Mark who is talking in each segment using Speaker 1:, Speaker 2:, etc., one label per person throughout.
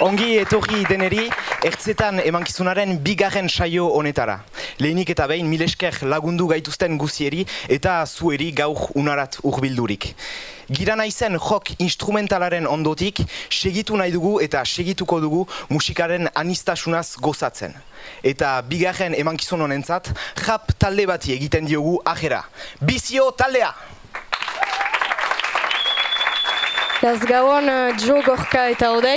Speaker 1: Ongi etorri deneri, ertzetan emankizunaren bigarren saio honetara. Lehenik eta behin mil esker lagundu gaituzten guzieri eta zueri gaur unarat hurbildurik. Gira naizen jok instrumentalaren ondotik, segitu nahi dugu eta segituko dugu musikaren anistasunaz gozatzen. Eta bigarren emankizun honentzat, rap talde bati egiten diogu ajera. Bizio taldea!
Speaker 2: Gauan Jo, Gorka eta Odei.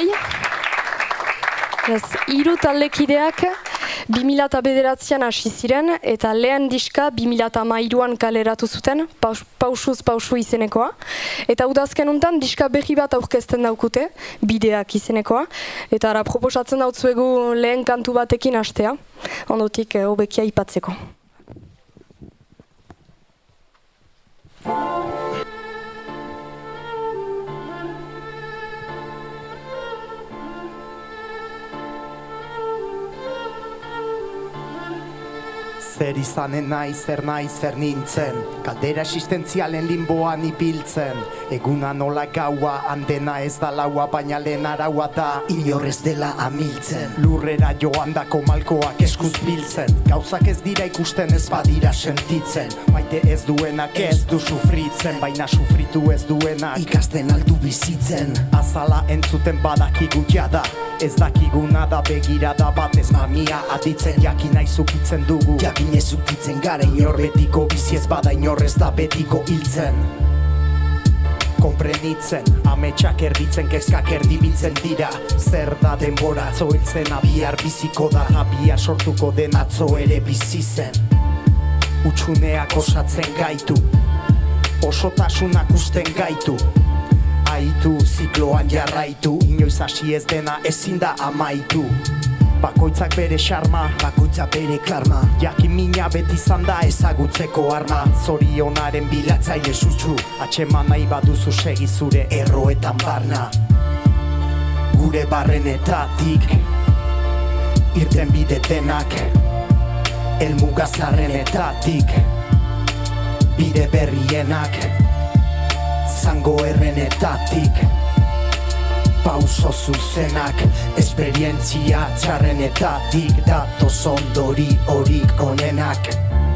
Speaker 2: Hiru taldekideak 2009an hasi ziren eta lehen diska 2013an kaleratu zuten, pausuz pausu izenekoa. Eta udazken untan diska berri bat aurkezten daukute, bideak izenekoa. Eta ara proposatzen dautzuegu lehen kantu batekin hastea, ondotik hobekia ipatzeko.
Speaker 3: Zer izanen naiz, zer nintzen, kaldera existentzialen limboan ipiltzen. Eguna nola gaua, handena ez da laua, baina lehen araua da inorrez dela amiltzen. Lurrera joandako malkoak eskuz biltzen, gauzak ez dira ikusten ez badira sentitzen. Maite ez duenak ez du sufritzen, baina sufritu ez duenak ikasten aldu bizitzen. Azala entzuten badakigu jada, ez dakiguna da begirada batez mamia aditzen. Jakin nahi zukitzen dugu, jakin ez zukitzen gara inor betiko, bizi ez bada inorrez da betiko hiltzen. Konprenitzen, ametsak erditzen, kezkak erdibitzen dira. Zer da denbora, atzo hiltzena bihar biziko da, bihar sortuko den atzo ere bizi zen. Utsuneak osatzen gaitu, osotasunak usten gaitu. Aitu, zikloan jarraitu, inoiz hasi ez dena ezin da amaitu. Bakoitzak bere xarma, bakoitzak bere karma, jakin mina beti izan da ezagutzeko arma. Zorionaren bilatzaile sutsu, atxeman nahi baduzu segi zure erroetan barna. Gure barrenetatik, irten bide denak, helmuga zarrenetatik, bide berrienak, zango errenetatik, pauso zuzenak, esperientzia txarrenetatik, datoz ondori horik onenak.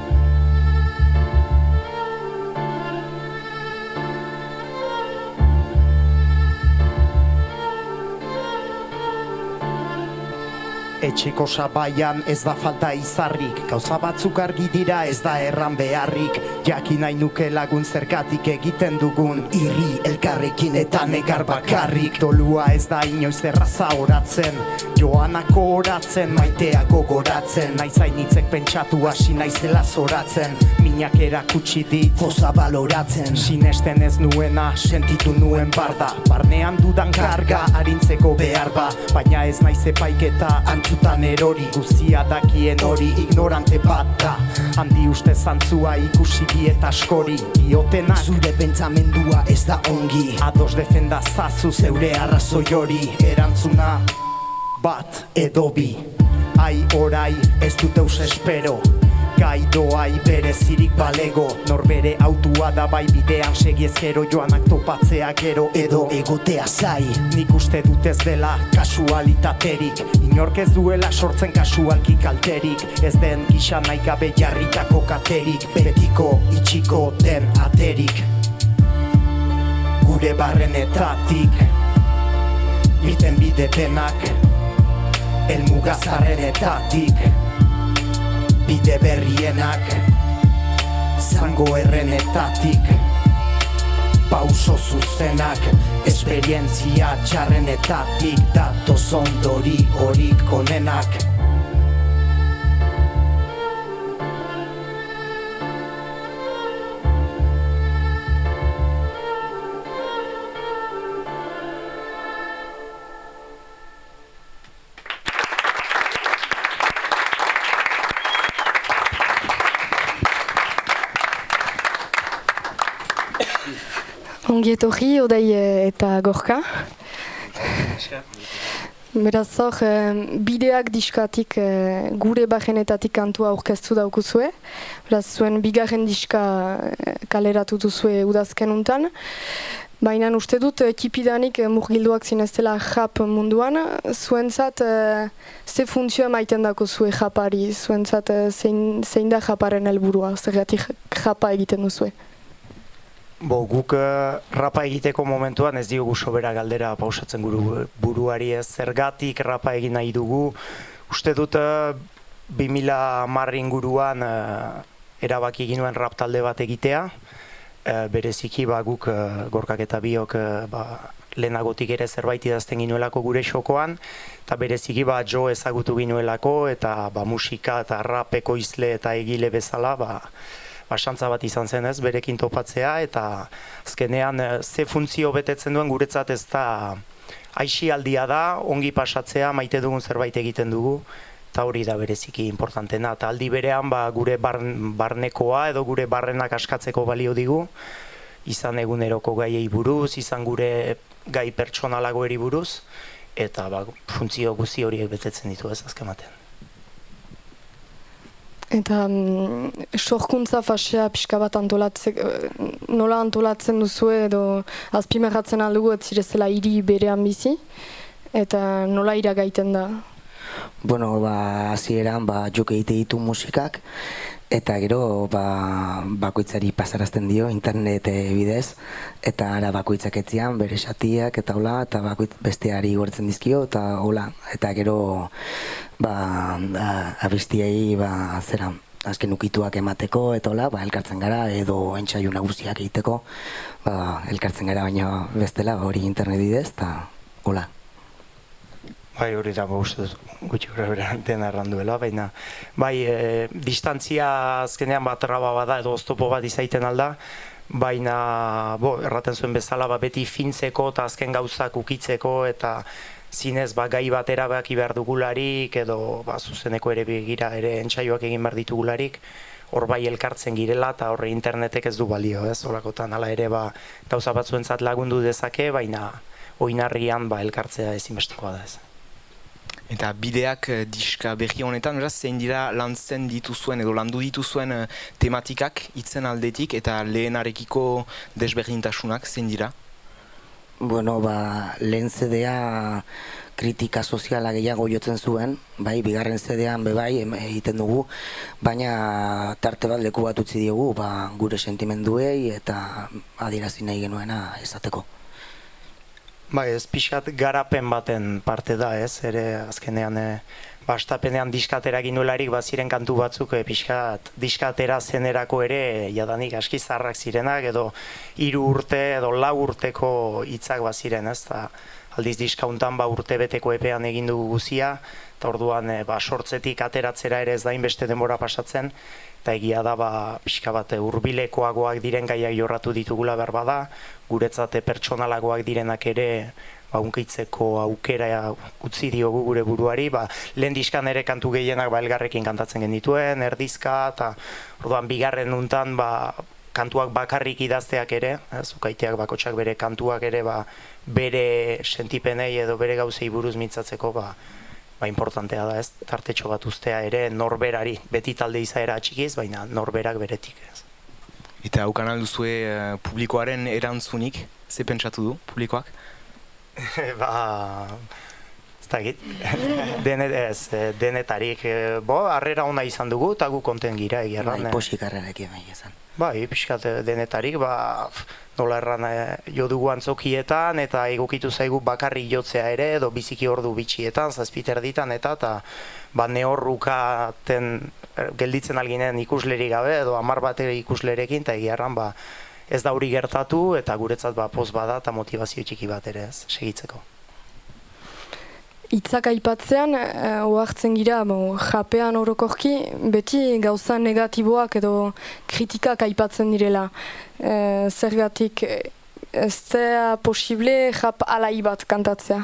Speaker 3: Etxeko sabaian ez da falta izarrik, gauza batzuk argi dira ez da erran beharrik. Jakin nahi nuke lagun zergatik egiten dugun irri elkarrekin eta negar bakarrik. Dolua ez da inoiz erraza oratzen, joanako oratzen, maitea gogoratzen. Naiz hainitzek pentsatu hasi naizela zoratzen, minak erakutsi dit poza baloratzen. Sinesten ez nuena, sentitu nuen barda, barnean dudan karga arintzeko behar ba. Baina ez naiz epaiketa antzutan erori, guzia dakien hori ignorante bat da. Handi uste zantzua ikusi diet askori, diotenak zure pentsamendua ez da ongi. Ados defenda zazu zeure arrazoi hori, erantzuna bat edo bi. Ai orai ez dut eus espero, gaidoai berezirik balego. Norbere autua da bai bidean segiezkero, joanak topatzea gero edo egotea zai. Nik uste dut ez dela kasualitaterik, inork ez duela sortzen kasualki kalterik. Ez den gisa nahi gabe jarritako katerik, betiko itxiko den aterik. Gure barrenetatik, irten bide denak, helmuga zarrenetatik, bide berrienak, zango errenetatik, pauso zuzenak, esperientzia txarrenetatik, datoz ondori horik onenak.
Speaker 2: Ongi etorri, Odei eta Gorka. Beraz hor, bideak diskatik gure barrenetatik kantua aurkeztu daukuzue. Beraz zuen bigarren diska kaleratu duzue udazken untan. Baina uste dut ekipidanik murgilduak zineztela rap munduan, zuentzat ze funtzioa maiten dako zue rapari, zuentzat zein da raparen helburua, zergatik rapa egiten duzue?
Speaker 4: Guk rapa egiteko momentuan ez diogu sobera galdera pausatzen buruari ez, zergatik rapa egin nahi dugu. Uste dut 2010 inguruan erabaki ginuen rap talde bat egitea, bereziki guk Gorkak eta biok lehenagotik ere zerbait idazten ginuelako gure xokoan, eta bereziki jo ezagutu ginuelako, eta musika eta rap ekoizle eta egile bezala, xantza bat izan zen ez, berekin topatzea, eta azkenean ze funtzio betetzen duen guretzat ez da aisialdia da, ongi pasatzea, maite dugun zerbait egiten dugu, eta hori da bereziki importantena, eta aldi berean gure barnekoa edo gure barrenak askatzeko balio digu, izan eguneroko gaiei buruz, izan gure gai pertsonalagoeri buruz, eta funtzio guzti horiek betetzen ditu ez azkematen.
Speaker 2: Eta sorkuntza fasea pixka bat nola antolatzen duzue edo azpimarratzen aldugu ez zirezela hiri berean bizi, eta nola iragaiten da?
Speaker 5: Bueno, hasieran jok egite ditu musikak, eta gero bakoitzari pasarazten dio internet bidez, eta ara bakoitzak etzian bere xatiak eta hola, eta besteari gortzen dizkio, eta hola, eta gero abestiei azken ukituak emateko, eta hola, elkartzen gara, edo entsaio nagusiak egiteko, elkartzen gara baina bestela hori internet bidez, eta hola.
Speaker 4: Hori da, uste dut, gutxi gure dena erranduela, baina distantzia azkenean traba bada edo oztopo bat izaiten alda, baina erraten zuen bezala beti fintzeko eta azken gauzak ukitzeko eta zinez gai bat erabaki behar dugularik edo zuzeneko ere begira ere entsaioak egin behar ditugularik, hor elkartzen girela eta horre internetek ez du balio, ez horakotan, hala ere gauza batzuentzat lagundu dezake, baina oinarrian elkartzea ezinbestekoa da ez.
Speaker 1: Eta bideak diska berri honetan, zein dira lantzen dituzuen edo landu dituzuen tematikak hitzen aldetik eta lehenarekiko desberdintasunak zein dira?
Speaker 5: Bueno, lehen CD-a kritika soziala gehiago jotzen zuen, bigarren CD-an egiten dugu, baina tarte bat leku bat utzi diogu gure sentimenduei eta adierazi nahi genuena esateko.
Speaker 4: Ez pixkat garapen baten parte da ez, ere azkenean bastapenean diskatera ginuelarik ziren kantu batzuk pixkat diskatera zenerako ere jadanik aski zarrak zirenak edo 3 urte edo 4 urteko hitzak ziren ez, aldiz diskauntan urte beteko epean egin dugu guzia, eta orduan sortzetik ateratzera ere ez da inbeste denbora pasatzen, eta egia da pixka bat hurbilekoagoak diren gaiak jorratu ditugula behar bada, guretzat pertsonalagoak direnak ere unkitzeko aukera utzi diogu gure buruari, lehen diskan ere kantu gehienak elgarrekin kantatzen genituen, erdizka, eta orduan bigarren nuntan kantuak bakarrik idazteak ere, zukaiteak bakotsak bere kantuak ere bere sentipenei edo bere gauzei buruz mintzatzeko importantea da ez, tartetxo bat ustea ere norberari, beti talde izaera atxikiz, baina norberak beretik ez.
Speaker 1: Eta haukan alduzue publikoaren erantzunik, ze pentsatu du publikoak?
Speaker 4: Ez da egit, denetarik, harrera ona izan dugu eta gu konten gira egerran.
Speaker 5: Posik harrerak egin izan.
Speaker 4: Piskat denetarik, nola erran jo dugu antzokietan eta egokitu zaigu bakarrik jotzea ere edo biziki ordu bitxietan, zazpiter ditan eta nehorrukaten gelditzen alginen ikusleri gabe edo 10 bat ikuslerekin eta egiarran ez da hori gertatu eta guretzat poz bada eta motivazio txiki bat ere ez, segitzeko.
Speaker 2: Hitzak aipatzean, ohartzen gira, japean orokorki, beti gauza negatiboak edo kritikak aipatzen direla. Zergatik, ez da posible jap alai bat kantatzea?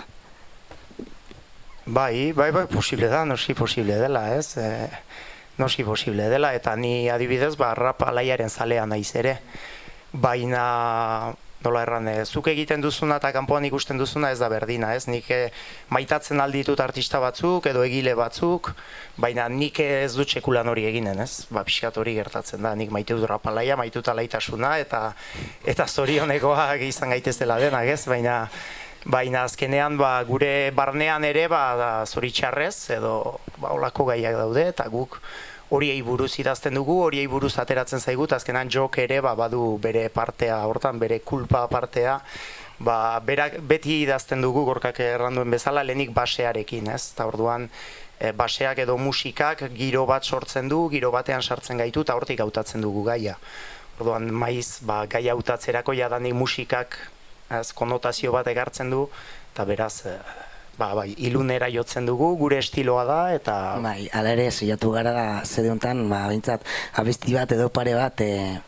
Speaker 4: Posible da, noski posible dela, ez? Noski posible dela, eta ni adibidez, rap alaiaren zalea naiz ere. Baina nola erran, zuk egiten duzuna eta kanpoan ikusten duzuna ez da berdina, ez? Nik maitatzen alditut artista batzuk edo egile batzuk, baina nik ez dut sekulan hori eginen, ez? Pixkat hori gertatzen da, nik maite dut rapalaia, maite dut alaitasuna eta zorionekoak izan gaitezela denak, ez? Baina azkenean gure barnean ere zoritxarrez edo olako gaiak daude eta guk horiei buruz idazten dugu, horiei buruz ateratzen zaigut, azkenan jok ere badu bere partea, hortan bere kulpa partea, berak beti idazten dugu Gorkak erranduen bezala lehenik basearekin, ez? Eta orduan baseak edo musikak giro bat sortzen du, giro batean sartzen gaitu eta hortik hautatzen dugu gaia. Orduan maiz gaia hautatzerako jadanik musikak konotazio bat egartzen du, eta beraz, ilunera jotzen dugu, gure estiloa da, eta...
Speaker 5: Bai, ala ere, saiatu gara da, zede honetan, bintzat, abesti bat edo pare bat,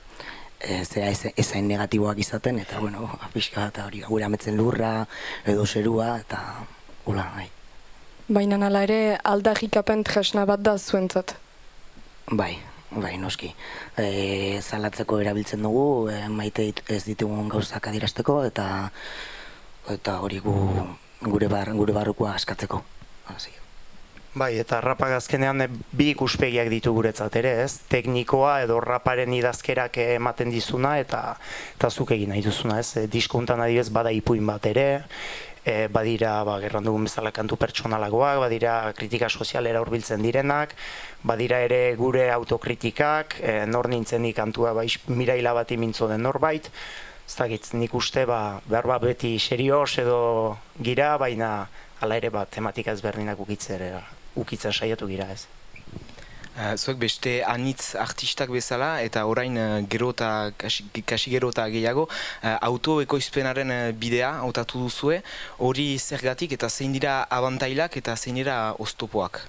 Speaker 5: ezain negatiboak izaten, eta, bueno, pixka bat hori, gure ametzen lurra, edo zerua, eta, hola, bai.
Speaker 2: Baina ala ere, aldarrikapen tresna bat da zuentzat.
Speaker 5: Bai, noski. Zalatzeko erabiltzen dugu, maite ez ditugun gauzak adierazteko, eta hori gure barrukoa askatzeko.
Speaker 4: Bai, eta rapak azkenean bi ikuspegiak ditu guretzat ere, ez? Teknikoa edo raparen idazkerak ematen dizuna eta zuk egin nahi duzuna, ez? Diskontan adibidez bada ipuin bat ere, badira, gerran dugun bezala kantu pertsonalagoak, badira kritika sozialera hurbiltzen direnak, badira ere gure autokritikak, nor nintzenik kantua miraila bati mintzo den norbait, ez dakit, nik uste behar beti serioz edo gira, baina hala ere tematika ezberdinak ukitzen saiatu gira, ez.
Speaker 1: Zuek beste anitz artistak bezala, eta orain kasi gero eta gehiago, autoekoizpenaren bidea hautatu duzue, hori zergatik eta zein dira abantailak eta zein dira oztopoak?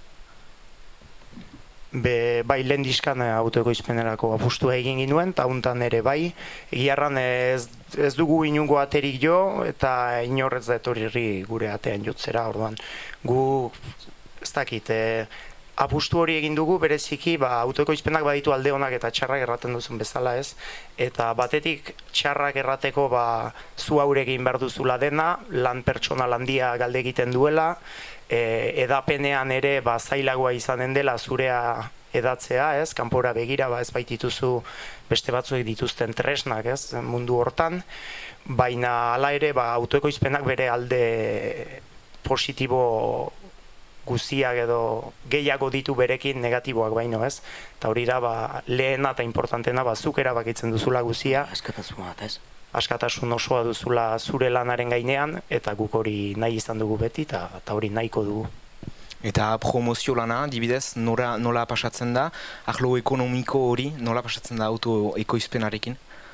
Speaker 4: Bai, lehen diskan autoekoizpenerako apustua egin ginuen, eta hontan ere bai, egiarran ez dugu inungo aterik jo, eta inorrez da etorri gure atean jotzera, orduan. Gu, ez dakit, apustu hori egin dugu bereziki autoekoizpenak baditu alde honak eta txarrak erraten duzun bezala, ez? Eta batetik txarrak errateko zu haurekin behar duzula dena, lan pertsonal handia galde egiten duela, edapenean ere zailagoa izanen dela zurea edatzea, ez? Kanpora begira ez baitituzu beste batzuek dituzten tresnak, ez? Mundu hortan, baina hala ere autoekoizpenak bere alde positibo guziak edo gehiago ditu berekin negatiboak baino, ez? Eta hori da lehena eta importantena zuk erabakitzen duzula guzia.
Speaker 5: Askatasun bat, ez?
Speaker 4: Askatasun osoa duzula zure lanaren gainean, eta guk hori nahi izan dugu beti, eta hori nahiko dugu.
Speaker 1: Eta promozio lana, dibidez, nola pasatzen da? Arlo ekonomiko hori nola pasatzen da autoekoizpenarekin?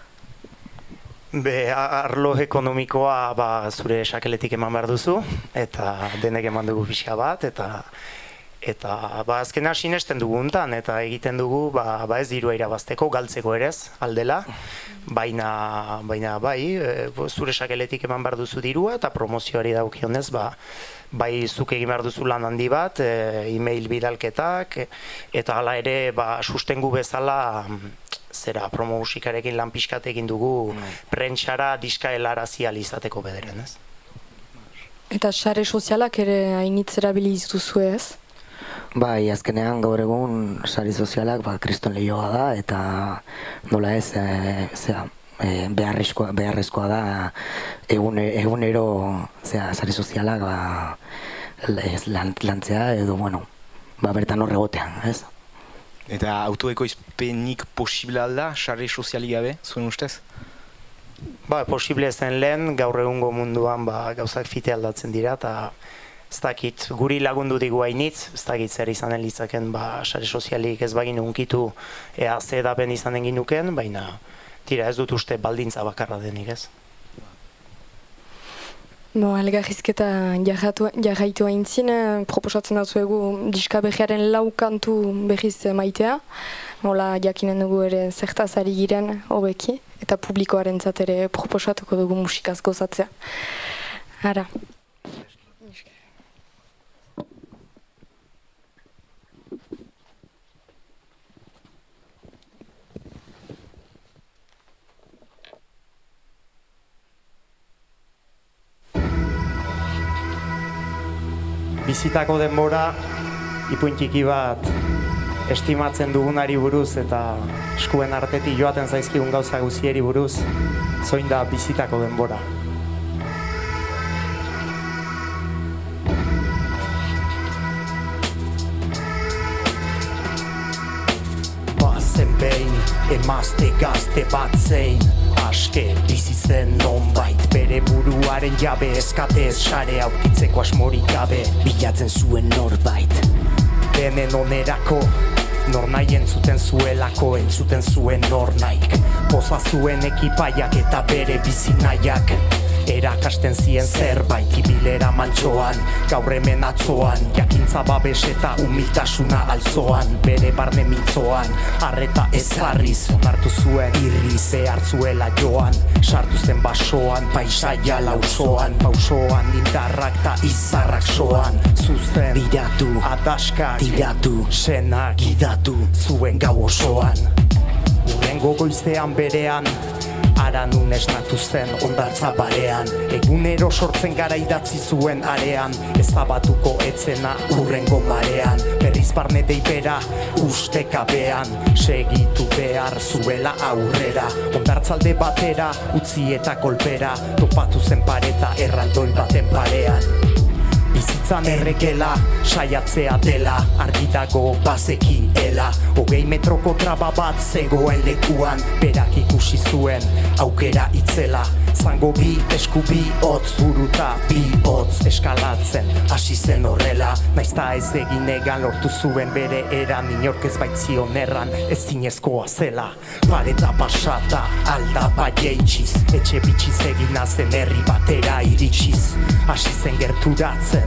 Speaker 4: Arlo ekonomikoa zure sakeletik eman behar duzu, eta denek eman dugu pixka bat, eta azkena sinesten dugu untan, eta egiten dugu ez dirua irabazteko, galtzeko ere ez, aldela, baina bai, zure sakeletik eman behar duzu dirua, eta promozioari daukionez, bai zuk egin behar duzu lan handi bat, e-mail bidalketak, eta hala ere sustengu bezala, promo musikarekin lan pixkat egin dugu prentsara diska helarazi izateko bederen, ez?
Speaker 2: Eta sare sozialak ere hainitz erabili dituzu, ez?
Speaker 5: Bai, azkenean gaur egun sare sozialak kriston lehioa da, eta nola ez, beharrezkoa da egunero sare sozialak lantzea edo, bertan horregotean, ez?
Speaker 1: Eta autoekoizpenik posible alda, sare soziali gabe, zuen ustez?
Speaker 4: Posible zen lehen, gaur egungo munduan gauzak fite aldatzen dira, eta ez dakit, guri lagundu digu hainitz, ez dakit zer izanen litzaken sare sozialik ez bagin unkitu ze edapen izanen ginuken, baina tira ez dut uste baldintza bakarra denik, ez?
Speaker 2: Elgarrizketa jarraitu haintzin, proposatzen datzuegu diska behiaren lau kantu behiz maitea. Nola jakinen dugu ere zertaz ari giren hobeki, eta publikoaren ere proposatuko dugu musikaz gozatzea. Ara.
Speaker 4: bizitako denbora ipuin txiki bat estimatzen dugunari buruz eta eskuen artetik joaten zaizkigun gauza guzieri buruz, zoin da bizitako denbora. Bazen behin, emazte gazte bat zein, aske bizi zen nonbait, bere buruaren jabe eskatez sare aurkitzeko asmorik gabe,
Speaker 5: bilatzen zuen norbait.
Speaker 4: Denen onerako, nor nahi entzuten zuelako, entzuten zuen nor naik. Poza zuen ekipaiak eta bere bizi nahiak, erakasten zien zerbait ibilera mantxoan, gaur hemen atzoan, jakintza babes eta humiltasuna altzoan, bere barne mintzoan, arreta ezarriz, onartu zuen irri zehar zuela joan, sartu zen basoan, paisaia lausoan, pausoan, indarrak ta izarrak soan, zuzen,
Speaker 5: biratu,
Speaker 4: adaskak,
Speaker 5: tiratu,
Speaker 4: senak,
Speaker 5: gidatu,
Speaker 4: zuen gau osoan. Urrengo goizean berean, aranun esnatu zen ondartza barean, egunero sortzen gara idatzi zuen arean, ezabatuko etzena urrengo marean, berriz barne deibera ustekabean, segitu behar zuela aurrera, ondartzalde batera, utzi eta kolpera, topatu zen pareta erraldoi baten parean. Bizitzan erregela, saiatzea dela, argitago bazeki ela, 20 metroko traba bat zegoen lekuan, berak ikusi zuen aukera itzela, zango bi esku bi hotz buruta bi hotz eskalatzen, hasi zen horrela, naizta ez egin egan lortu zuen bere eran, inork ez baitzion erran, ez zinezkoa zela, pareta pasata, aldapa jeitxiz, etxe bitxiz egina zen herri batera iritsiz, hasi zen gerturatzen,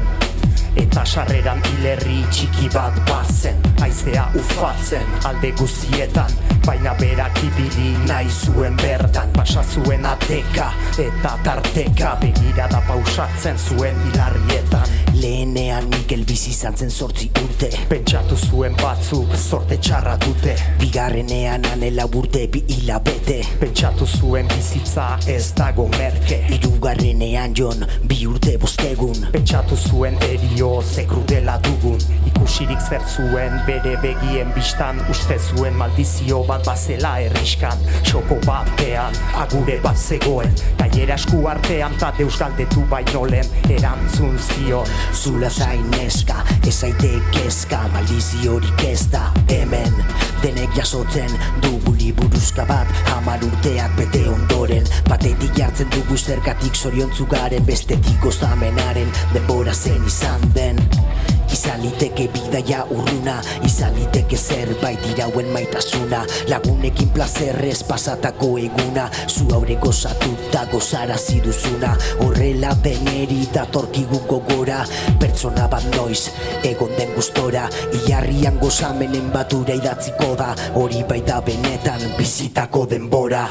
Speaker 4: eta sarreran hilerri txiki bat bazen, haizea ufatzen alde guzietan, baina berak ibili nahi zuen bertan, pasa zuen ateka eta tarteka, begirada pausatzen zuen hilarrietan.
Speaker 5: Lehenean Mikel bizi izan zen 8 urte,
Speaker 4: pentsatu zuen batzuk sorte txarra dute,
Speaker 5: bigarrenean anela urte 2 hilabete,
Speaker 4: pentsatu zuen bizitza ez dago merke,
Speaker 5: hirugarrenean Jon 2 urte 5 egun,
Speaker 4: pentsatu zuen erio ze krudela dugun, ikusirik zer zuen bere begien bistan, uste zuen maldizio bat bazela erriskan, xoko batean agure bat zegoen, gainera esku artean ta deus galdetu baino lehen erantzun zion,
Speaker 5: zula zain neska, ez aite kezka, maldiziorik ez da hemen, denek jasotzen dugu liburuzka bat, 10 urteak bete ondoren, batetik jartzen dugu zergatik zoriontzu garen, bestetik gozamenaren denbora zen izan den. Izan liteke bidaia urruna, izan liteke zerbait irauen maitasuna, lagunekin plazerrez pasatako eguna, zu haure gozatuta gozarazi duzuna, horrela deneri datorkigu gogora, pertsona bat noiz egon den gustora, ilarrian gozamenen batura idatziko da, hori baita benetan bizitako denbora.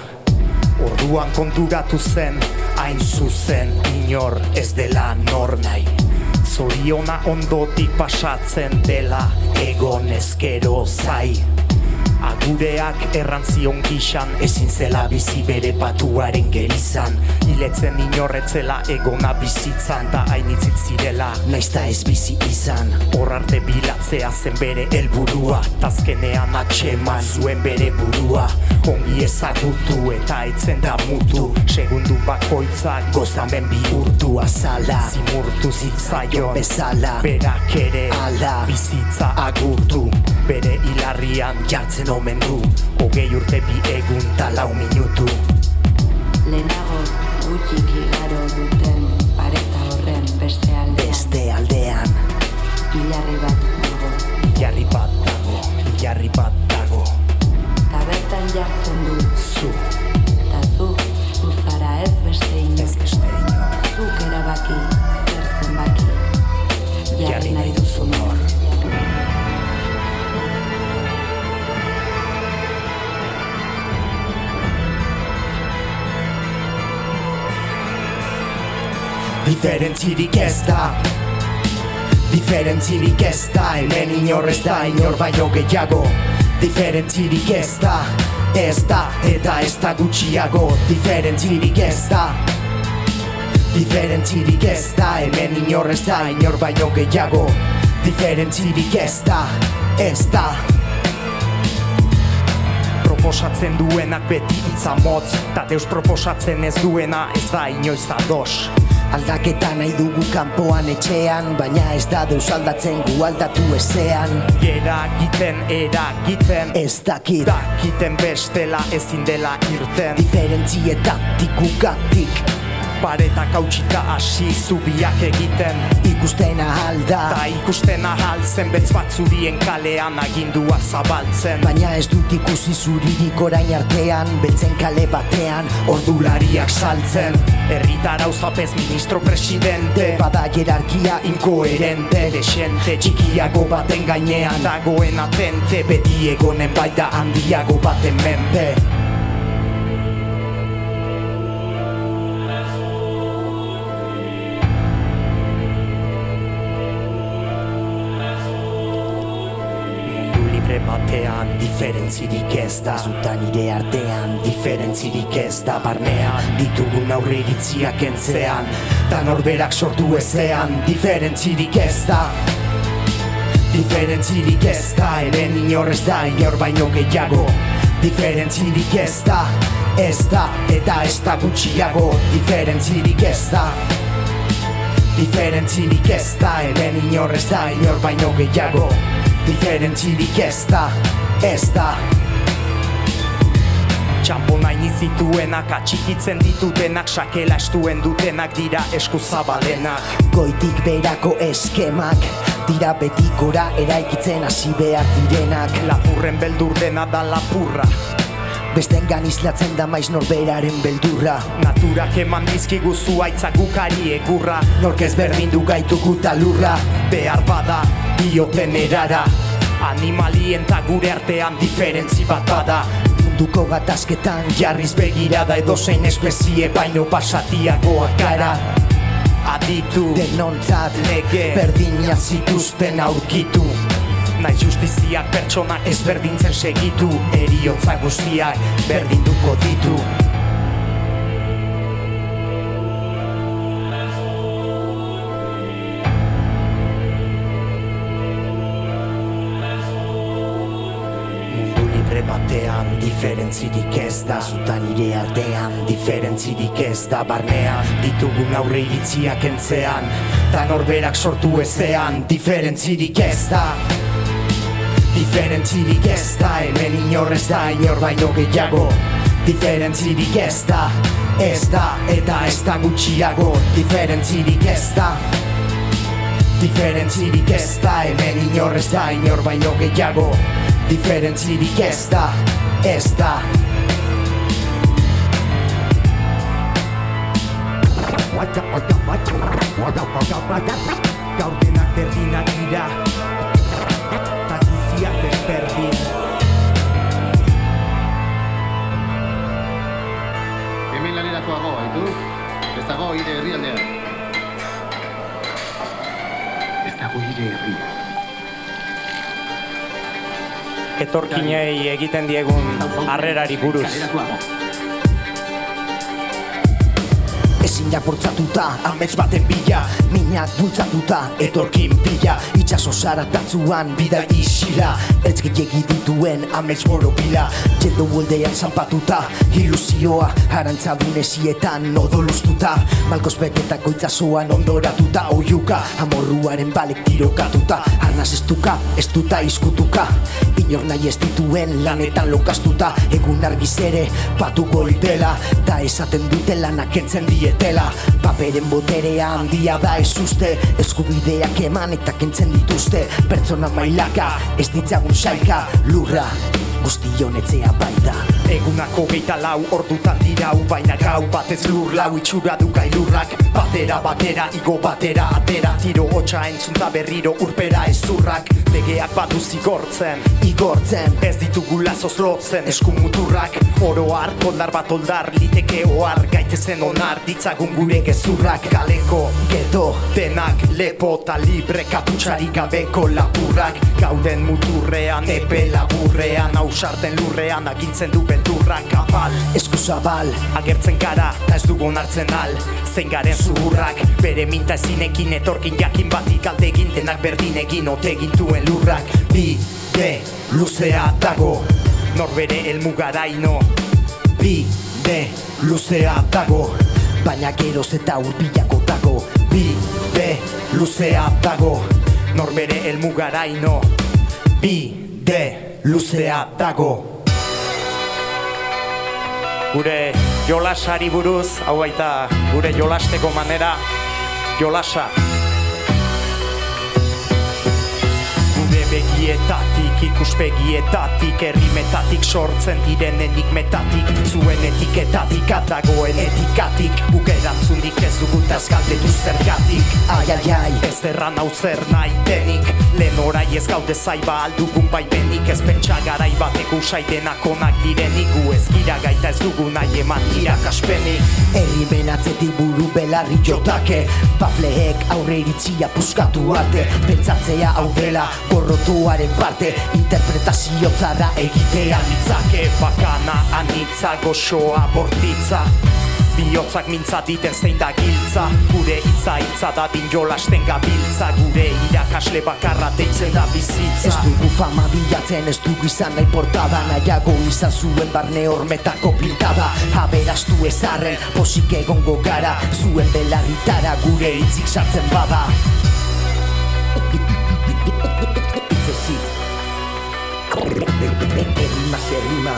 Speaker 4: Orduan konturatu zen, hain zuzen inor ez dela nor nahi, zoriona ondotik pasatzen dela, egon ezkero zai. Agureak errantzion gixan, ezin zela bizi bere patuaren gerizan, hiletzen inorretzela egona bizitzan, ta hainitzit zirela,
Speaker 5: naizta ez bizi izan,
Speaker 4: hor arte bilatzea zen bere helburua, tazkenean atxeman zuen bere burua, ongi ezagutu eta etzen da mutu, segundu bakoitzak gozamen bihurtu azala, zimurtu zitzaion
Speaker 5: bezala,
Speaker 4: berak ere
Speaker 5: ala,
Speaker 4: bizitza agurtu, bere hilarrian jartzen omen du, 20 urte 2 egun ta 4 minutu.
Speaker 6: Lehenago gutxik igaro duten pareta horren beste aldean, hilarri bat dago,
Speaker 4: hilarri bat dago, hilarri bat dago,
Speaker 6: ta bertan jartzen du
Speaker 4: zu,
Speaker 6: ta zu zara ez beste inor, zuk erabaki zer zenbaki, jarri nahi duzun hor.
Speaker 3: Diferentzirik ez da, diferentzirik ez da, hemen inor ez da, inor baino gehiago. Diferentzirik ez da, eta ez da gutxiago. Diferentzirik ez da, Diferentzirik ez da, hemen inor ez da, inor baino gehiago. Diferentzirik ez da, ez da. Proposatzen duenak beti hitza motz, ta deus proposatzen ez duena ez da inoiz ados. Aldaketa nahi dugu kanpoan etxean, baina ez da deus aldatzen gu aldatu ezean. Eragiten, ez dakit, dakiten bestela ezin dela irten. Diferentzietatik ugatik, paretak hautsita hasi zubiak egiten. Ikusten ahal da, ta ikusten ahal zen betz batzurien kalean agindua zabaltzen. Baina ez dut ikusi zuririk orain artean, beltzen kale batean ordulariak saltzen. Herritar auzapez ministro presidente, bada jerarkia inkoherente, desente txikiago baten gainean dagoen atente, beti egonen baita handiago baten menpe. Batean diferentzirik ez da, zuta nire artean diferentzirik ez da, barnean ditugun aurre iritziak entzean, da norberak sortu ezean. Diferentzirik ez da, diferentzirik ez da, eren inor ez da, inor baino gehiago. Diferentzirik ez da, eta ez da gutxiago. Diferentzirik ez da, diferentzirik ez da, eren inor ez da, inor baino gehiago. Diferentzirik ez da. Txampo nahi zituenak, atxikitzen ditutenak, sakela estuen dutenak dira eskuzabalenak. Goitik berako eskemak, dira betikora eraikitzen hasi behar direnak. Lapurren beldur dena da lapurra, bestengan islatzen da maiz norberaren beldurra. Naturak eman dizkigu zuaitzak gukari egurra, nork ez berdin du gaitugu talurra. Behar bada, dioten erara, animalien ta gure artean diferentzi bat bada. Munduko gatazketan jarriz begirada, edozein espezie baino pasatiagoak gara. Aditu, denontzat lege berdina zituzten aurkitu. Nahi justiziak pertsonak ezberdintzen segitu, heriotza guztiak berdinduko ditu. Mundu libre batean diferentzirik ez da, zuta nire artean diferentzirik ez da, barnean ditugun aurre iritziak entzean, ta norberak sortu ezean. Diferentzirik ez da, diferentzirik ez da, hemen inor ez da, inor baino gehiago. Diferentzirik ez da, eta ez da gutxiago. Diferentzirik ez da, diferentzirik ez da, hemen inor ez da, inor baino gehiago. Diferentzirik ez da. Gaur denak berdinak dira, berdin.
Speaker 7: Hemen lanerakoago, haitu? Ez dago hire herrialdean. Ez dago hire herrialdean.
Speaker 4: Etorkinei egiten diegun harrerari buruz.
Speaker 3: Ezin lapurtzatuta, amets baten bila, minak bultzatuta, etorkin bila. Itxaso zaratatzuan, bida isila, ertz gehiagi dituen amets borobila. Jendo moldean zanpatuta, ilusioa, arantzadunezietan odoluztuta. Malkoz betetako itxasoan ondoratuta, oiuka, amorruaren balek tirokatuta. Arnaz ez duta izkutuka, inor nahi ez dituen lanetan lokastuta. Egun argiz ere, patuko itela, ta esaten dute lanak entzen dietela. Paperen boterea handia da ez uste, eskubideak eman eta kentzen dituzte. Pertsona mailaka, ez ditzagun saika, lurra guztion etzea baita.
Speaker 4: Egunako 24 ordutan dirau, baina gau batez lur lau itxura du gailurrak. Batera, igo batera, atera, tiro hotxa entzunta berriro urpera ezurrak. Legeak badu zigortzen, igortzen, ez ditugu lazoz lotzen, eskumuturrak. Oro har, koldar bat oldar, liteke ohar, gaitez
Speaker 3: Zen onar ditzagun gure gezurrak kaleko gedo denak lepo ta libre kaputxarik gabeko lapurrak gauden muturrean epe laburrean ausarten lurrean agintzen du beldurrak abal eskuzabal agertzen gara ta ez dugu onartzen al zein garen zuhurrak bere minta ezinekin etorkin jakin batik aldegin denak berdin egin ote gintuen lurrak bide luzea dago norbere helmugaraino bide luzea dago baina geroz eta hurbilago dago bide luzea dago norbere helmugaraino bide luzea dago.
Speaker 4: Gure jolasari buruz, hau baita gure jolasteko manera, jolasa. Gure begietatik, ikuspegietatik, errimetatik sortzen diren enigmetatik, zuen etiketatik, atagoen etikatik, guk erantzundik ez dugu tazkaldetu zergatik. Ai, ai, ai, ez derran hau zer nahi denik, lehen orai ez gaude zaiba aldugun baimenik, ez pentsa garai bateko usai denak onak direnik, gu ez gira gaita ez dugu nahi eman irakaspenik.
Speaker 3: Herrimen atzetik buru belarri jotake, bafleek aurre iritzia puskatu arte, pentsatzea aurrela gorrotuaren parte, interpretazio zara egitea litzake, bakana anitza goxoa bortitza. Bihotzak mintza diten zein da giltza, gure hitza dadin jolasten gabiltza, gure irakasle bakarra deitzen da bizitza. Ez dugu fama bilatzen, ez dugu izan nahi portada, nahiago izan zuen barne hormetako pintada, aberastu ezarren, posik egongo gara, zuen belarritara gure hitzik sartzen bada. Errima se rima,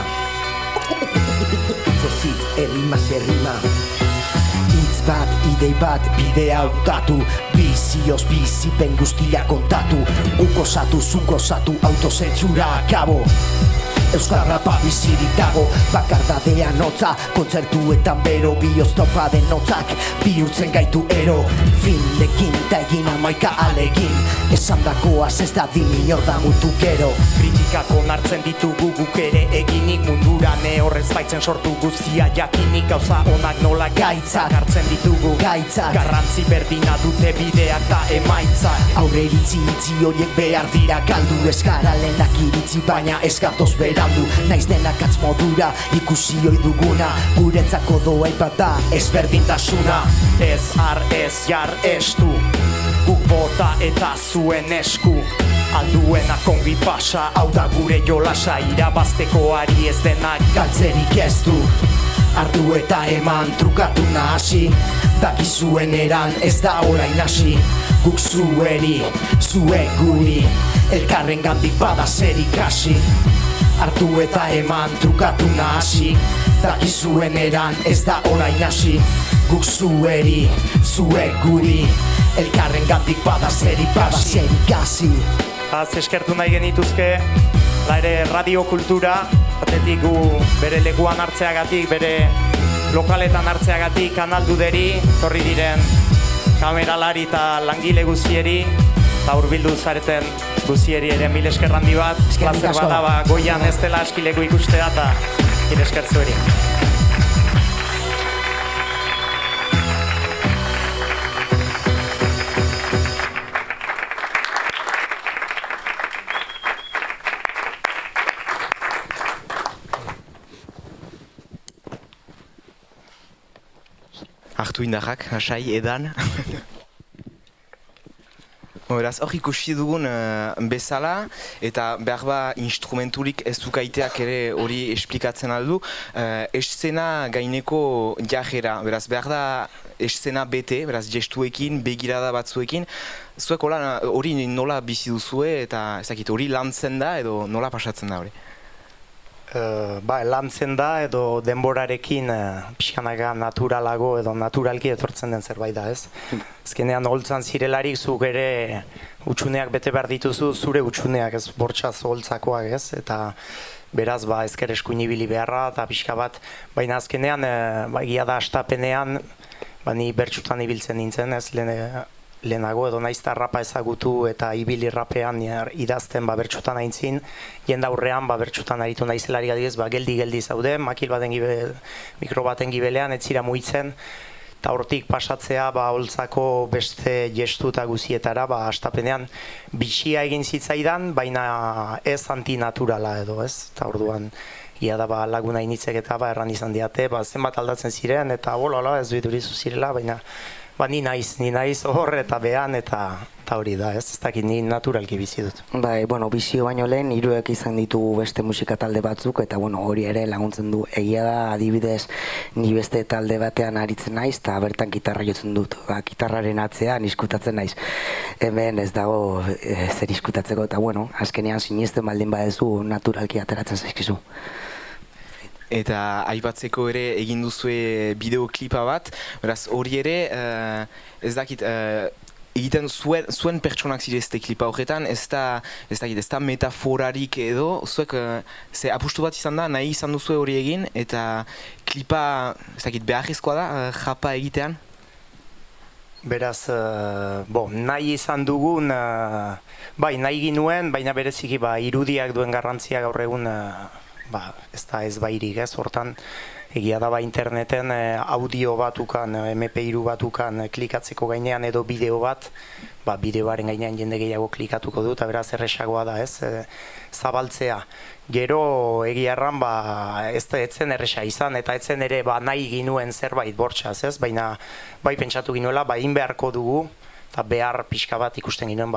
Speaker 3: errima se rima. Hitz bat, idei bat, bidea hautatu, bizioz bizipen guztia kontatu, ukosatu, zukosatu, autozentzura akabo. Euskal rapa bizirik dago, bakardadean hotza, kontzertuetan bero, bioz topa den hotzak, bihurtzen gaitu ero, finlekin eta egin amaika alegin, esan dakoaz ez da inor da mutu gero.
Speaker 4: Kritikak onartzen ditugu guk ere eginik, mundura horrez baitzen sortu guztia jakinik, gauza onak nola gaitzak hartzen ditugu, gaitzak garrantzi berdina dute bideak da emaitzak.
Speaker 3: Aurre iritzi horiek behar dira galdu, ez gara lehenak iritzi baina ez gatoz berandu, naiz denak atz modura ikusi oi duguna, guretzako doa bada ezberdintasuna.
Speaker 4: Ez har ez jar estu, guk bota eta zuen esku, alduenak ongi pasa, hau da gure jolasa, irabazteko ari ez denak
Speaker 3: galtzerik ez du. Ardu eta eman trukatu nahasi, dakizuen eran ez da orain hasi, guk zueri, zuek guri, elkarren gandik bada zer ikasi. Ardu eta eman trukatu nahasi, dakizuen eran ez da orain hasi, guk zueri, zuek guri, elkarren gandik bada zer ikasi.
Speaker 4: Az eskertu nahi genituzke, ere radiokultura, batetik gu bere lekuan hartzeagatik, bere lokaletan hartzeagatik kanalduderi, torri diren kameralari eta langile guzieri, eta hurbildu zareten guzieri ere mil esker handi bat, plazer bada goian ez dela askileko ikustea eta mil esker zueri.
Speaker 1: Hartu indarrak, asai, edan. Beraz, hor ikusi dugun bezala, eta behar ba instrumenturik ez dukaiteak ere hori esplikatzen aldu, eszena gaineko jajera, beraz behar da eszena bete, beraz gestuekin, begirada batzuekin, zuek hori nola bizi duzue eta ezakit hori lantzen da edo nola pasatzen da hori?
Speaker 4: Lantzen da edo denborarekin pixkanaga naturalago edo naturalki etortzen den zerbait da, ez? Azkenean holtzan zirelarik zuk ere utxuneak bete behar dituzu, zure utxuneak ez bortxaz holtzakoak, ez? Eta beraz ezker eskuin ibili beharra eta pixka bat, baina azkenean egia da astapenean ni bertsutan ibiltzen nintzen, ez? lehenago edo naizta rapa ezagutu eta ibili rapean idazten bertxotan aintzin, jendaurrean bertxotan aritu naizelari adibidez, geldi zaude, makil baten mikro baten gibelean, ez zira muitzen, eta hortik pasatzea holtzako beste gestu eta guzietara, astapenean bitxia egin zitzaidan, baina ez antinaturala edo, ez? Eta orduan, ia da laguna initzek eta erran izan diate, zenbat aldatzen ziren, eta ez duidurizu zirela, baina ni naiz hor eta behan eta hori da, ez dakit ni naturalki bizi dut.
Speaker 5: Bai, bizio baino lehen, hiruek izan ditugu beste musika talde batzuk, eta hori ere laguntzen du. Egia da, adibidez, ni beste talde batean aritzen naiz, eta bertan gitarra jotzen dut. Gitarraren atzean iskutatzen naiz. Hemen ez dago zer iskutatzeko, eta azkenean sinesten baldin badezu naturalki ateratzen zaizkizu.
Speaker 1: Eta aipatzeko ere egin duzue bideoklipa bat, beraz hori ere, ez dakit, egiten zuen pertsonak zirezte klipa horretan, ez da metaforarik edo, zuek ze apustu bat izan da, nahi izan duzue hori egin, eta klipa, ez dakit, beharrezkoa da, japa egitean?
Speaker 4: Beraz, nahi izan dugun, nahi ginuen, baina bereziki irudiak duen garrantzia gaur egun, ez da ez bairik ez, hortan egia da interneten audio batukan, MP3 batukan klikatzeko gainean edo bideo bat, bideoaren gainean jende gehiago klikatuko du, eta beraz erresagoa da ez, zabaltzea. Gero egia erran ez zen erresa izan, eta etzen ere nahi ginuen zerbait bortxaz ez, baina pentsatu ginuela, beharko dugu, eta behar pixka bat ikusten ginuen,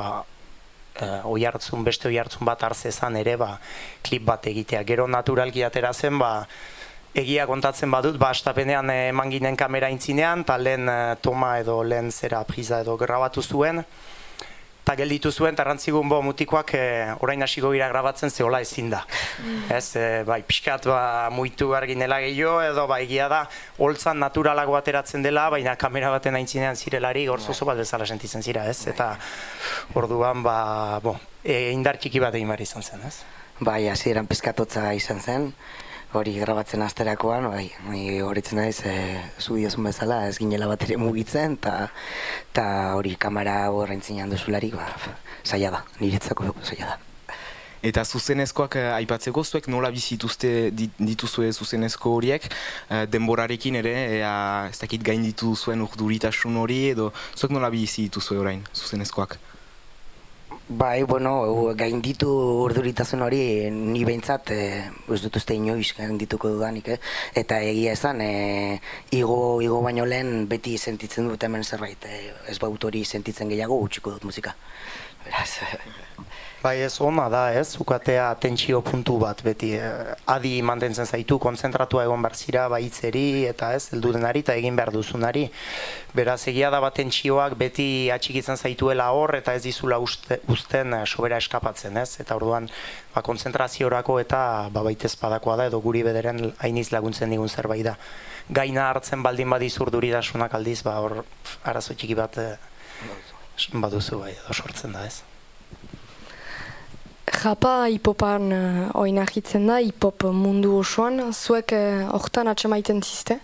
Speaker 4: beste oihartzun bat hartzezan ere klip bat egitea. Gero naturalki atera zen, egia kontatzen badut, astapenean eman ginen kamera intzinean, eta lehen toma edo lehen zera priza edo grabatu zuen, eta gelditu zuen, eta rantzigun mutikoak orain hasiko gira grabatzen zehola ezin da. Pixkat muitu arginela gehiago, edo egia da, holtzan naturalago ateratzen dela, baina kamera baten aintzinean zirelari, gorzozo bat bezala sentitzen zira, ez? Eta orduan, indar txiki bat egin behar izan zen, ez?
Speaker 5: Hasieran pizkatotza izan zen, hori grabatzen asterakoan, horretzen naiz, zu diozun bezala, ez ginela bat ere mugitzen, eta hori kamera horrein zinean duzularik, zaila da, niretzako zaila da.
Speaker 1: Eta zuzenezkoak aipatzeko, zuek nola bizituzte dituzue zuzenezko horiek, denborarekin ere, ez dakit gain dituzuen urduritasun hori, edo zuek nola bizituzue orain zuzenezkoak?
Speaker 5: Gainditu urduritasun hori ni behintzat ez dut uste inoiz gaindituko dudanik, eta egia esan, igo baino lehen beti sentitzen dut hemen zerbait, ez baut hori sentitzen gehiago utxiko dut musika. Beraz...
Speaker 4: Ez ona da, ez, ukatea tentsio puntu bat beti, adi mantentzen zaitu, kontzentratua egon behar zira, hitzeri, eta ez, heldu denari eta egin behar duzunari. Beraz, egia da tentsioak beti atxikitzen zaituela hor, eta ez dizula uzten sobera eskapatzen, ez, eta orduan, kontzentraziorako eta baitez padakoa da, edo guri bederen hainiz laguntzen digun zerbait da. Gaina hartzen baldin badizur duridasunak aldiz, hor arazo txiki bat baduzu, edo sortzen da, ez.
Speaker 2: Japa hipopan oinahitzen da, hipop mundu osoan, zuek hortan atxemaiten zizte?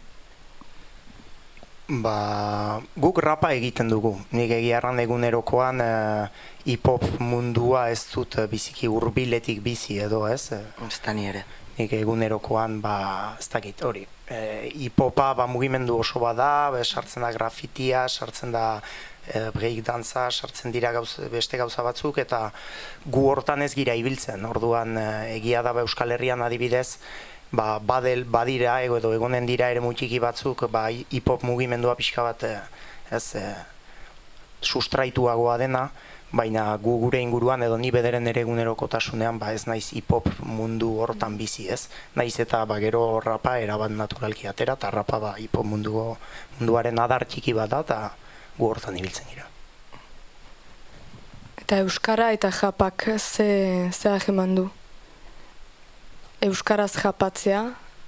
Speaker 4: Guk rapa egiten dugu. Nik egiarran egunerokoan hipop mundua ez dut biziki hurbiletik bizi edo ez.
Speaker 5: Estani ere.
Speaker 4: Nik egunerokoan, ez dakit hori. Hipopa mugimendu oso bada, sartzen da grafitia, sartzen da breakdantza, sartzen dira beste gauza batzuk, eta gu hortan ez gira ibiltzen. Orduan egia da Euskal Herrian adibidez, badira edo egonen dira ere mutxiki batzuk, hip-hop mugimendua pixka bat sustraituagoa dena, baina gu gure inguruan edo ni bederen ere egunerokotasunean ez naiz hip-hop mundu hortan bizi, ez? Naiz eta gero rapa erabat naturalki atera, eta rapa hip-hop munduaren adar txiki bat da, eta gu hortan ibiltzen gira.
Speaker 2: Eta Euskara eta japak ze aheman du? Euskaraz japatzea?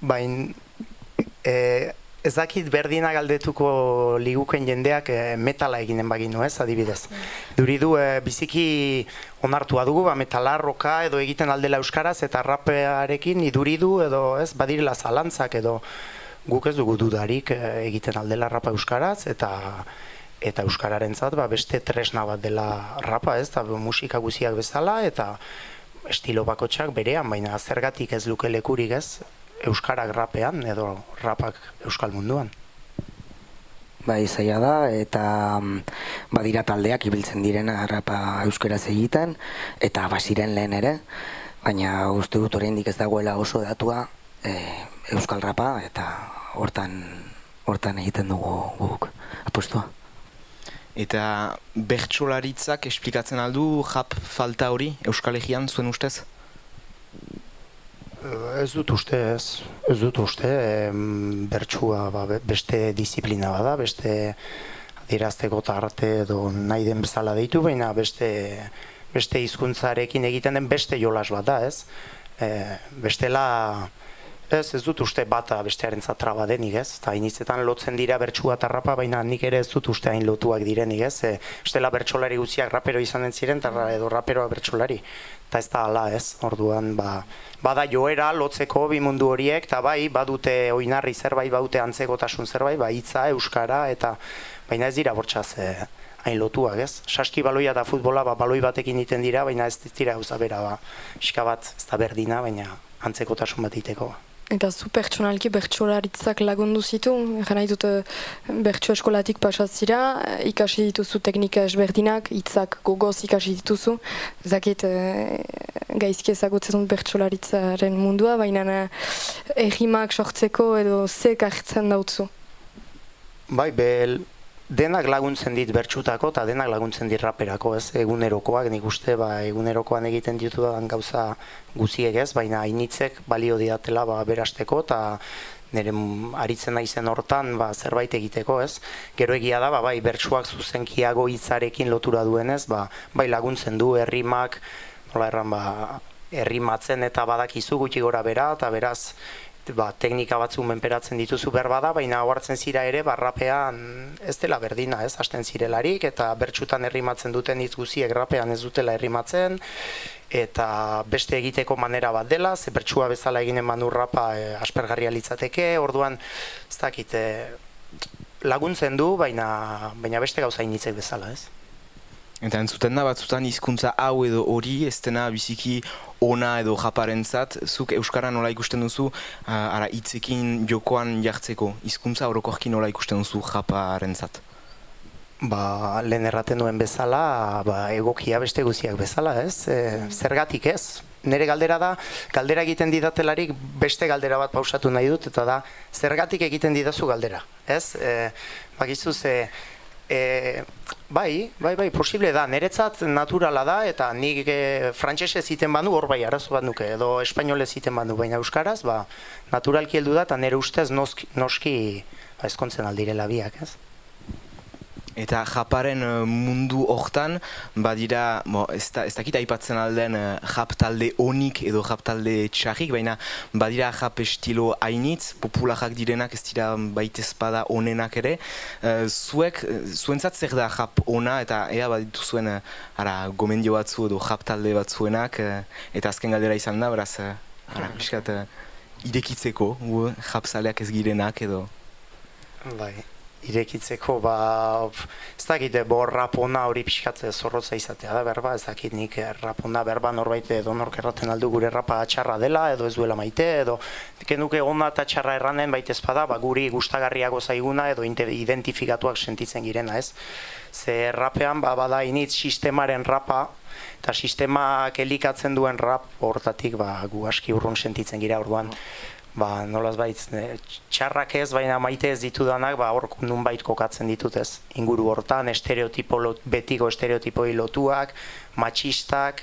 Speaker 4: Ez dakit berdina galdetuko liguken jendeak metala eginen baginu, ez, adibidez. Duridu biziki onartua dugu, metala, roka edo egiten aldela euskaraz, eta rapearekin iduridu edo ez, badirela zalantzak edo guk ez dugu dudarik egiten aldela rapa euskaraz, eta eta euskararentzat beste tresna bat dela rapa, ez, eta musika guziak bezala, eta estilo bakotxak berean, baina zergatik ez luke lekurik ez, euskarak rapean edo rapak euskal munduan.
Speaker 5: Bai, zaila da, eta badira taldeak ibiltzen direna rapa euskaraz egiten, eta baziren lehen ere, baina uste dut oraindik ez dagoela oso datua euskal rapa, eta hortan egiten dugu guk apostua.
Speaker 1: Eta bertsolaritzak esplikatzen aldu rap falta hori Euskal Herrian zuen ustez?
Speaker 4: Ez dut uste, bertsua beste disiplina bada, beste adierazteko arte edo nahi den bezala deitu, baina beste hizkuntzarekin egiten den beste jolas bat da, ez? Bestela, ez dut uste bata bestearentzat traba denik, ez? Eta inizetan lotzen dira bertsua eta rapa, baina nik ere ez dut uste hain lotuak direnik, ez? Bestela bertsolari guztiak rapero izan den ziren, edo raperoa bertsolari. Eta ez da hala, ez? Orduan, bada joera lotzeko bi mundu horiek, eta bai, badute oinarri zerbait, badute antzekotasun zerbait, hitza, euskara, eta baina ez dira bortxaz hain lotuak, ez? Saski baloia eta futbola, baloi batekin egiten dira, baina ez dira gauza bera, pixka bat, ez da berdina, baina antzekotasun bat iteko.
Speaker 2: Eta zu pertsonalki bertsolaritzak lagundu zitu, egin nahi dut bertso eskolatik pasatzira, ikasi dituzu teknika ezberdinak, hitzak gogoz ikasi dituzu, zakit gaizki ezagutzen bertsolaritzaren mundua, baina errimak sortzeko edo zek hartzen dautzu.
Speaker 4: Bai, denak laguntzen dit bertsutako eta denak laguntzen dit raperako, ez? Egunerokoak, nik uste, egunerokoan egiten ditudan gauza guziek, ez? Baina hainitzek balio didatela berasteko eta nire aritzen naizen hortan zerbait egiteko, ez? Gero egia da, bai, bertsuak zuzenkiago hitzarekin lotura duenez, bai laguntzen du errimak, nola erran, errimatzen eta badakizu gutxi gora bera, eta beraz, teknika batzuk menperatzen dituzu berbada, baina ohartzen zira ere, rapean ez dela berdina, ez, hasten zirelarik, eta bertsutan errimatzen duten hitz guziek rapean ez dutela errimatzen, eta beste egiteko manera bat dela, ze bertsua bezala eginen manu rapa aspergarria litzateke, orduan, ez dakit, laguntzen du, baina beste gauza initzek bezala, ez.
Speaker 1: Eta entzuten da batzutan hizkuntza hau edo hori ez dena biziki ona edo japarentzat, zuk euskara nola ikusten duzu hitzekin jokoan jartzeko, hizkuntza orokorki nola ikusten duzu japarentzat?
Speaker 4: Lehen erraten duen bezala, egokia beste guziak bezala, ez? Zergatik ez? Nire galdera da, galdera egiten didatelarik beste galdera bat pausatu nahi dut, eta da, zergatik egiten didazu galdera, ez? Bakizu bai, posible da, niretzat naturala da, eta nik frantsesez egiten banu hor bai arazo bat nuke, edo espainolez egiten banu, baina euskaraz, naturalki heldu da, eta nire ustez noski ezkontzen aldirela biak, ez?
Speaker 1: Eta japaren mundu hortan, badira, ez dakit aipatzen alden jap talde onik edo jap talde txarrik, baina badira jap estilo hainitz, popularak direnak ez dira baitezpada onenak ere. Zuentzat zer da jap ona eta ea baditu zuen gomendio batzu edo jap talde batzuenak, eta azken galdera izan da, beraz, piskat irekitzeko, jap zaleak ez girenak edo.
Speaker 4: Bai. Irekitzeko, ez dakit, rapona hori pixkat zorrotza izatea da berba, ez dakit nik rapona berba norbait edo nork erraten aldu gure rapa txarra dela, edo ez duela maite, edo genuke ona eta txarra erranen baita ezpada, guri gustagarriago zaiguna edo identifikatuak sentitzen girena, ez? Ze rapean, bada initz sistemaren rapa, eta sistemak elikatzen duen rap hortatik, gu aski urrun sentitzen gira orduan. Nolaz bait, txarrak ez, baina maite ez ditudanak, hor nunbait kokatzen ditut ez. Inguru hortan, betiko estereotipoi lotuak, matxistak,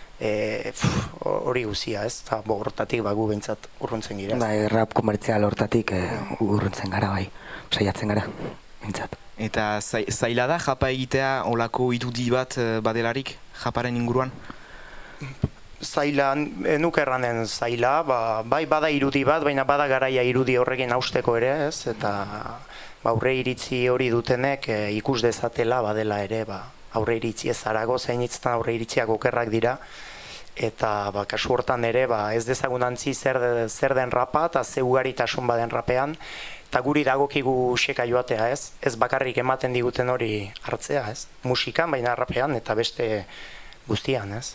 Speaker 4: hori guzia ez, eta hortatik gu behintzat urruntzen gira.
Speaker 5: Rap komertzial hortatik urruntzen gara, saiatzen gara, behintzat.
Speaker 1: Eta zaila da japa egitea olako irudi bat badelarik, japaren inguruan?
Speaker 4: Zaila, nuk erranen zaila, bai bada irudi bat, baina bada garaia irudi horrekin hausteko ere, ez? Eta aurre iritzi hori dutenek ikus dezatela badela ere, aurre iritzi ez zarago, zeinitzen aurre iritziak okerrak dira, eta kasu hortan ere ez dezagun antzi zer den rapa, eta ze ugaritasun baden rapean, eta guri dagokigu xeka joatea, ez? Ez bakarrik ematen diguten hori hartzea, ez? Musikan, baina rapean eta beste guztian, ez?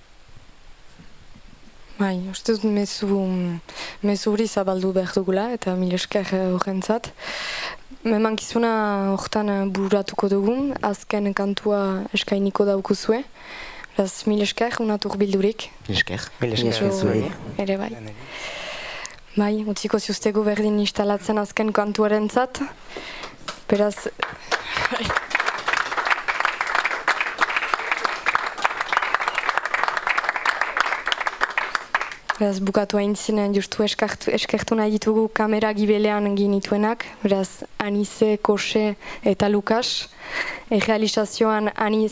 Speaker 2: Bai, uste dut mezu hori zabaldu behar dugula eta mil esker horrentzat. Emankizuna horretan bururatuko dugun, azken kantua eskainiko daukuzue. Beraz, mil esker, unat urbildurik.
Speaker 1: Mil esker.
Speaker 4: Mil esker zuei.
Speaker 2: Ere bai. Bai, utziko ziuztego berdin instalatzen azken kantuaren zat. Beraz... Beraz, bukatu haintzin justu eskertu nahi ditugu kamera gibelean ginituenak. Beraz, Anize, Kose eta Lukas. Realizazioan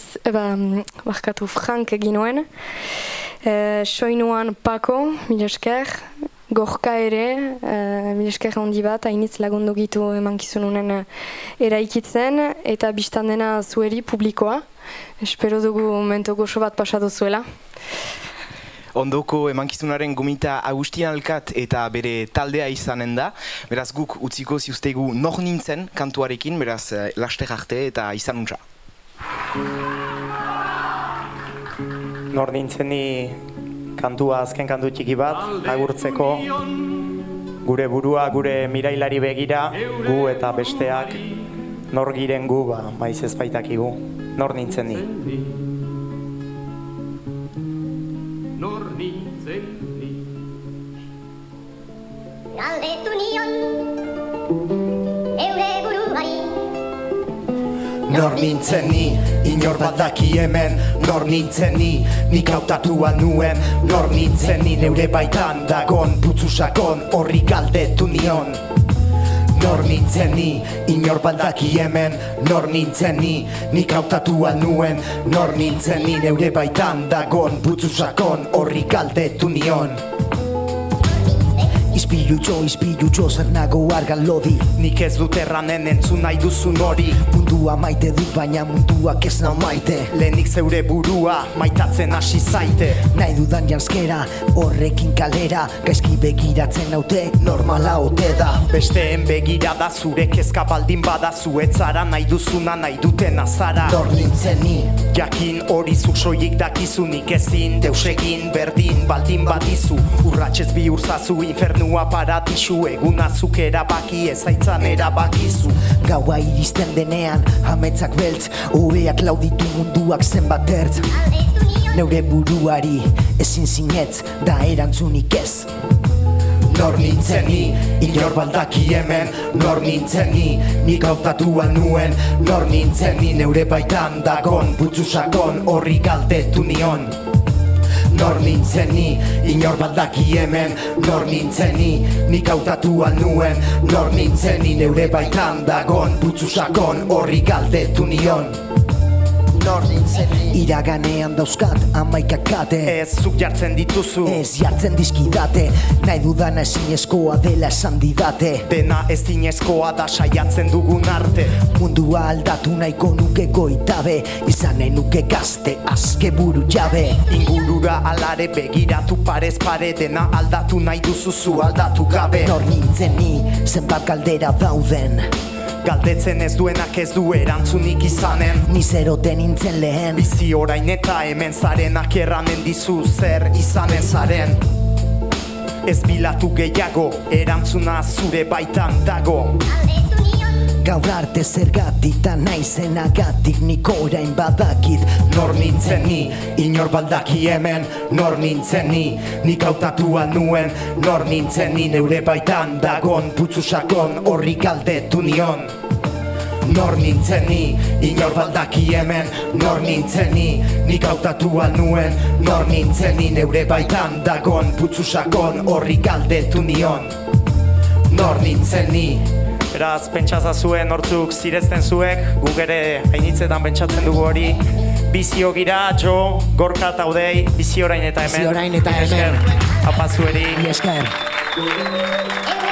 Speaker 2: Frank eginoen. Soinuan Pako, mil esker. Gorka ere, mil esker handi bat, hainitz lagundu gitu emankizununen eraikitzen. Eta biztan dena zueri publikoa. Espero dugu momento goxo bat pasatu zuela.
Speaker 1: Ondoko emankizunaren gomita Agustin Alkat eta bere taldea izanen da. Beraz guk utziko ziuztegu nor nintzen kantuarekin, beraz laster arte eta izanuntza.
Speaker 4: Nor nintzeni kantua azken kantu txiki bat, agurtzeko gure burua, gure mirailari begira, gu eta besteak nor giren gu, maiz ez baitakigu, nor nintzeni.
Speaker 8: Nor nintzen ni.
Speaker 9: Galdetu nion, eure buruari.
Speaker 3: Nor nintzen ni, inor bat daki hemen. Nor nintzen ni, nik hautatua nuen. Nor nintzen ni, neure baitan dagon, putzu sakon, horri galdetu nion. Nor nintzen ni, inor bat daki hemen. Nor nintzen ni, nik hautatua nuen. Nor nintzen ni, neure baitan dagon, putzu sakon, horri galdetu nion. Ispilutxo, zer nago argan lodi.
Speaker 4: Nik ez dut erranen entzun nahi duzun hori.
Speaker 3: Mundua maite dut, baina munduak ez nau maite.
Speaker 4: Lehenik zeure burua, maitatzen hasi zaite.
Speaker 3: Nahi dudan janskera, horrekin kalera. Gaizki begiratzen naute, normala ote da.
Speaker 4: Besteen begira da zure kezka baldin badazu. Ez zara nahi duzuna, nahi duten azara.
Speaker 3: Nor nintzen ni.
Speaker 4: Jakin hori zuk soilik dakizunik ezin. Deus egin berdin baldin badizu. Urratxez bihurzazu infernua paradisu. Eguna zuk erabaki ezaitzan erabakizu.
Speaker 3: Gaua iristen denean, ametzak beltz. Oheak lauditu munduak zenbat ertz. Neure buruari ezin zinetz, da erantzunik ez. Nor nintzen ni, inor baldaki hemen. Nor nintzen ni, nik hautatua nuen. Nor nintzen ni, neure baitan dagon, putzu sakon, horri galdetu nion. Nor nintzen ni, inor baldaki hemen. Nor nintzen ni, nik hautatua nuen. Nor nintzen ni, neure baitan dagon, putzu sakon, horri galdetu nion. Nor nintzen ni, iraganean dauzkat amaikak kate.
Speaker 4: Ez zuk jartzen dituzu,
Speaker 3: ez jartzen dizkidate. Nahi dudana ezinezkoa dela esan didate.
Speaker 4: Dena ezinezkoa da saiatzen dugun arte.
Speaker 3: Mundua aldatu nahiko nuke goitabe. Izan nahi nuke gazte, azke buru jabe.
Speaker 4: Ingurura alare begiratu parez pare. Dena aldatu nahi duzuzu aldatu gabe.
Speaker 3: Nor nintzen ni, zenbat galdera dauden.
Speaker 4: Galdetzen ez duenak ez du erantzunik izanen.
Speaker 3: Ni zeroten nintzen lehen.
Speaker 4: Bizi orain eta hemen zarenak erranen dizu zer izanen zaren. Ez bilatu gehiago, erantzuna zure baitan dago.
Speaker 3: Gaur arte zergatik ta naizenagatik nik orain badakit.
Speaker 4: Nor nintzen ni, inor baldaki hemen. Nor nintzen ni, nik hautatua nuen. Nor nintzen ni, neure baitan dagon, putzu sakon, horri galdetu nion. Nor nintzen ni, inor baldaki hemen. Nor nintzen ni, nik hautatua nuen. Nor nintzen ni, neure baitan dagon, putzu sakon, horri galdetu nion. Nor nintzen ni. Beraz, pentsazazuen nortzuk zirezten zuek, guk ere hainitzetan pentsatzen dugu hori. Bizio gira, Jo, Gorka eta Udei, bizi orain eta hemen.
Speaker 3: Bizi orain eta hemen.
Speaker 4: Apa zueri.
Speaker 3: Esker.